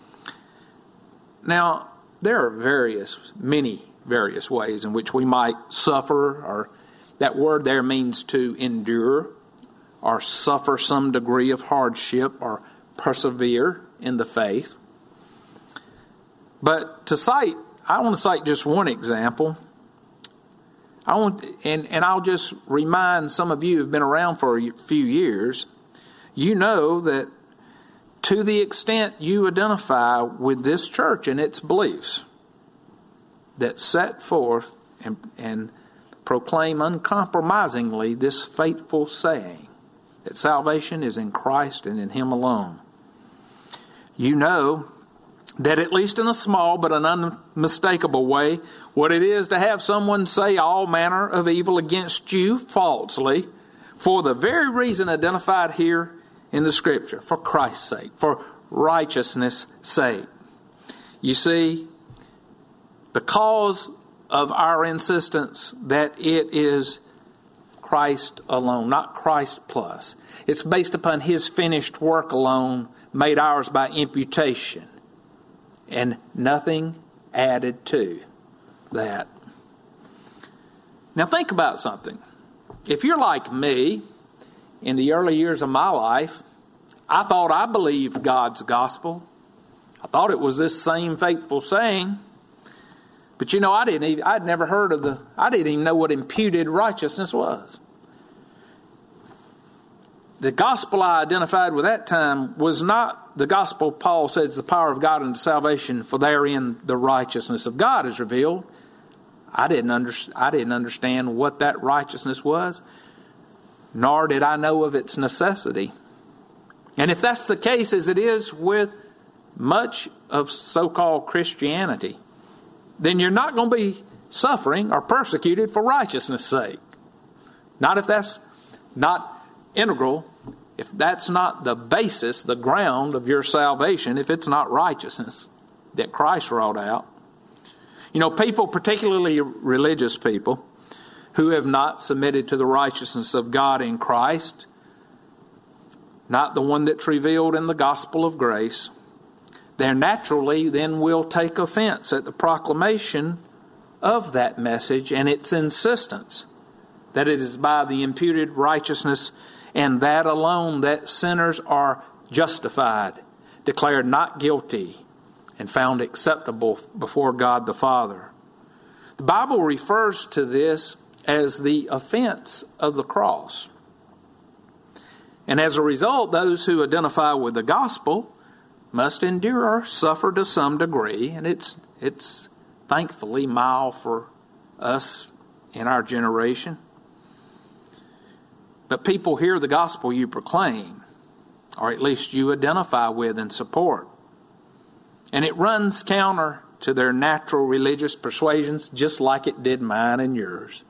Now, there are various, many various ways in which we might suffer, or that word there means to endure, or suffer some degree of hardship, or persevere in the faith. But to cite, I want to cite just one example. I want, and, and I'll just remind some of you who've been around for a few years, you know that to the extent you identify with this church and its beliefs that set forth and, and proclaim uncompromisingly this faithful saying, that salvation is in Christ and in Him alone. You know that at least in a small but an unmistakable way, what it is to have someone say all manner of evil against you falsely for the very reason identified here in the Scripture, for Christ's sake, for righteousness' sake. You see, because of our insistence that it is Christ alone, not Christ plus. It's based upon His finished work alone, made ours by imputation, and nothing added to that. Now think about something. If you're like me, in the early years of my life, I thought I believed God's gospel. I thought it was this same faithful saying. But you know, I didn't even, I'd never heard of the, I didn't even know what imputed righteousness was. The gospel I identified with that time was not the gospel Paul says the power of God unto salvation, for therein the righteousness of God is revealed. I didn't under, I didn't understand what that righteousness was, nor did I know of its necessity. And if that's the case, as it is with much of so-called Christianity, then you're not going to be suffering or persecuted for righteousness' sake. Not if that's not integral, if that's not the basis, the ground of your salvation, if it's not righteousness that Christ wrought out. You know, people, particularly religious people, who have not submitted to the righteousness of God in Christ, not the one that's revealed in the gospel of grace, they naturally then will take offense at the proclamation of that message and its insistence that it is by the imputed righteousness and that alone that sinners are justified, declared not guilty, and found acceptable before God the Father. The Bible refers to this as the offense of the cross. And as a result, those who identify with the gospel must endure or suffer to some degree, and it's it's thankfully mild for us in our generation. But people hear the gospel you proclaim, or at least you identify with and support, and it runs counter to their natural religious persuasions, just like it did mine and yours.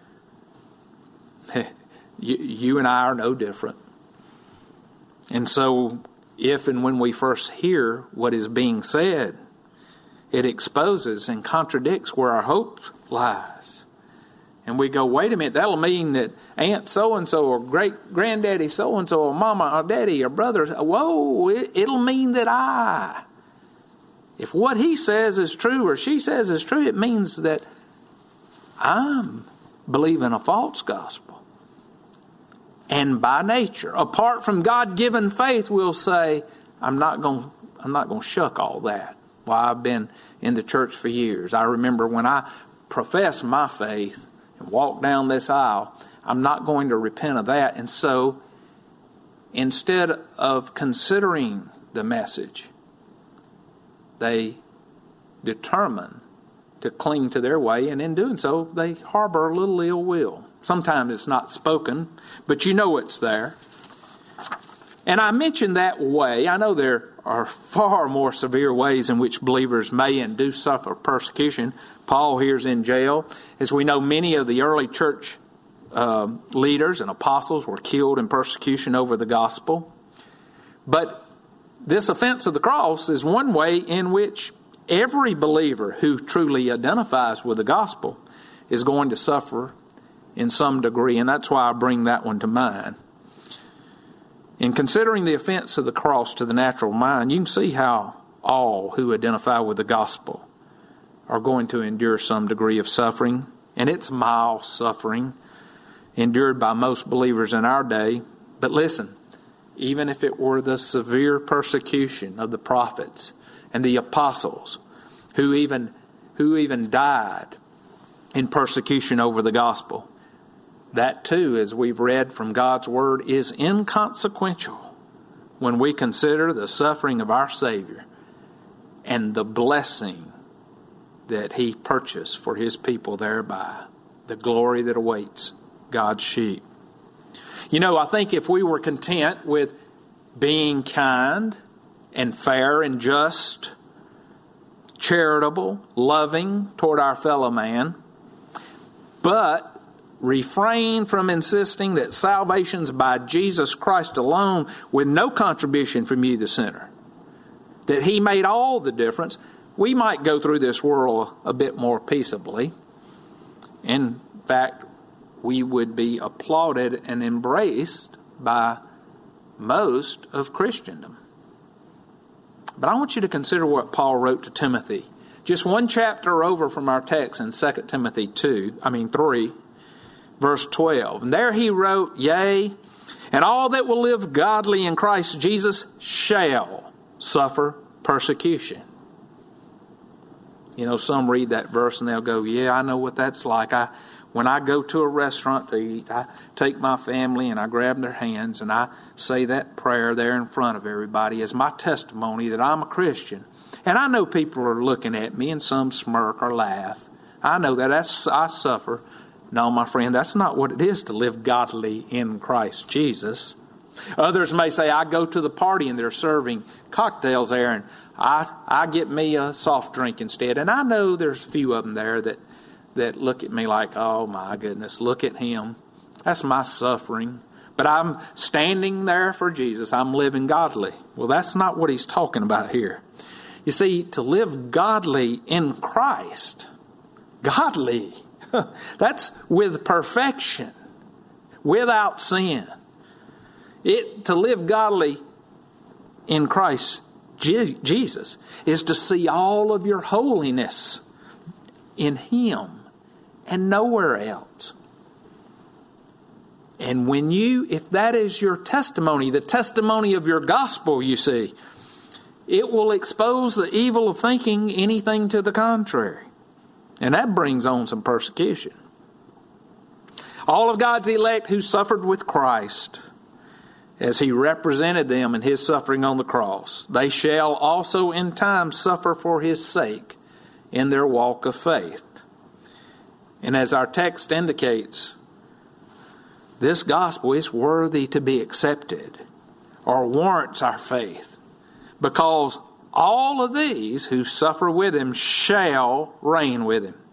you, you and I are no different. And so, if and when we first hear what is being said, it exposes and contradicts where our hope lies. And we go, wait a minute, that'll mean that Aunt so-and-so or great-granddaddy so-and-so or mama or daddy or brother, whoa, it, it'll mean that I. If what he says is true or she says is true, it means that I'm believing a false gospel. And by nature, apart from God-given faith, we'll say, I'm not going I'm not going to shuck all that. Well, I've been in the church for years. I remember when I professed my faith and walked down this aisle, I'm not going to repent of that. And so, instead of considering the message, they determine to cling to their way, and in doing so, they harbor a little ill will. Sometimes it's not spoken, but you know it's there. And I mention that way. I know there are far more severe ways in which believers may and do suffer persecution. Paul here's in jail. As we know, many of the early church uh, leaders and apostles were killed in persecution over the gospel. But this offense of the cross is one way in which every believer who truly identifies with the gospel is going to suffer in some degree, and that's why I bring that one to mind. In considering the offense of the cross to the natural mind, you can see how all who identify with the gospel are going to endure some degree of suffering, and it's mild suffering endured by most believers in our day. But listen, even if it were the severe persecution of the prophets and the apostles who even who even died in persecution over the gospel, that too, as we've read from God's Word, is inconsequential when we consider the suffering of our Savior and the blessing that He purchased for His people thereby, the glory that awaits God's sheep. You know, I think if we were content with being kind and fair and just, charitable, loving toward our fellow man, but refrain from insisting that salvation's by Jesus Christ alone with no contribution from you, the sinner, that He made all the difference, we might go through this world a bit more peaceably. In fact, we would be applauded and embraced by most of Christendom. But I want you to consider what Paul wrote to Timothy. Just one chapter over from our text in Second Timothy two, I mean three, verse twelve. And there he wrote, Yea, and all that will live godly in Christ Jesus shall suffer persecution. You know, some read that verse and they'll go, yeah, I know what that's like. I, when I go to a restaurant to eat, I take my family and I grab their hands and I say that prayer there in front of everybody as my testimony that I'm a Christian. And I know people are looking at me and some smirk or laugh. I know that. That's, I suffer. No, my friend, that's not what it is to live godly in Christ Jesus. Others may say, I go to the party and they're serving cocktails there and I, I get me a soft drink instead. And I know there's a few of them there that, that look at me like, oh my goodness, look at him. That's my suffering. But I'm standing there for Jesus. I'm living godly. Well, that's not what he's talking about here. You see, to live godly in Christ, godly, that's with perfection, without sin. It to live godly in Christ Jesus is to see all of your holiness in Him and nowhere else. And when you, if that is your testimony, the testimony of your gospel, you see, it will expose the evil of thinking anything to the contrary. And that brings on some persecution. All of God's elect who suffered with Christ, as He represented them in His suffering on the cross, they shall also in time suffer for His sake in their walk of faith. And as our text indicates, this gospel is worthy to be accepted or warrants our faith, because all of these who suffer with Him shall reign with Him.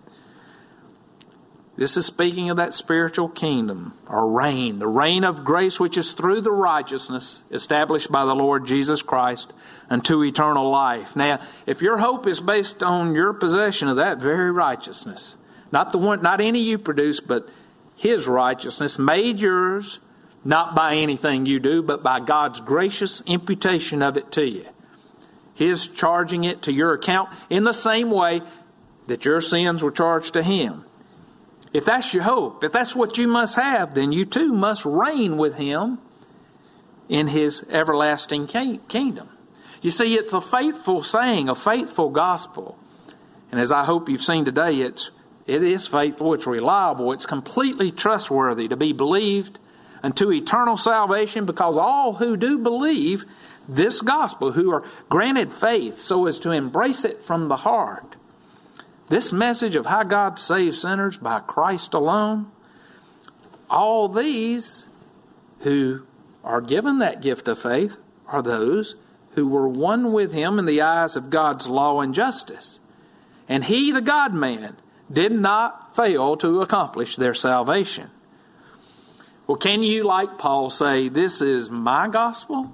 This is speaking of that spiritual kingdom or reign, the reign of grace which is through the righteousness established by the Lord Jesus Christ unto eternal life. Now, if your hope is based on your possession of that very righteousness, not the one, not any you produce, but His righteousness made yours, not by anything you do, but by God's gracious imputation of it to you. His charging it to your account in the same way that your sins were charged to Him. If that's your hope, if that's what you must have, then you too must reign with Him in His everlasting kingdom. You see, it's a faithful saying, a faithful gospel. And as I hope you've seen today, it's, it is faithful, it's reliable, it's completely trustworthy to be believed unto eternal salvation, because all who do believe this gospel, who are granted faith so as to embrace it from the heart, this message of how God saves sinners by Christ alone, all these who are given that gift of faith are those who were one with Him in the eyes of God's law and justice. And He, the God-man, did not fail to accomplish their salvation. Well, can you, like Paul, say, this is my gospel?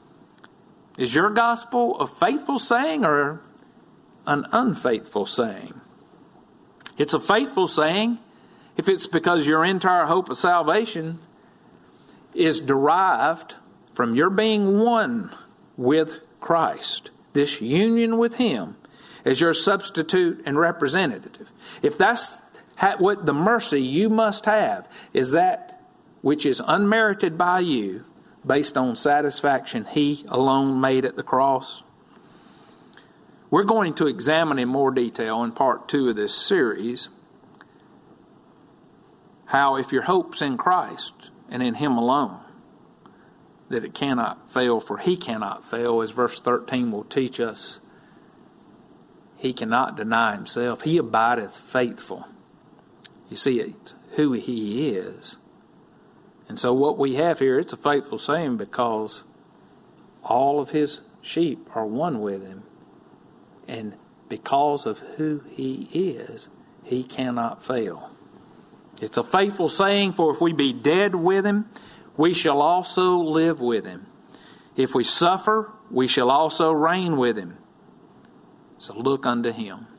Is your gospel a faithful saying or an unfaithful saying? It's a faithful saying if it's because your entire hope of salvation is derived from your being one with Christ, this union with Him as your substitute and representative. If that's what the mercy you must have is that which is unmerited by you based on satisfaction He alone made at the cross. We're going to examine in more detail in part two of this series how if your hope's in Christ and in Him alone, that it cannot fail, for He cannot fail, as verse thirteen will teach us. He cannot deny Himself. He abideth faithful. You see, it's who He is And so what we have here, it's a faithful saying because all of his sheep are one with him. And because of who he is, he cannot fail. It's a faithful saying, for if we be dead with him, we shall also live with him. If we suffer, we shall also reign with him. So look unto him.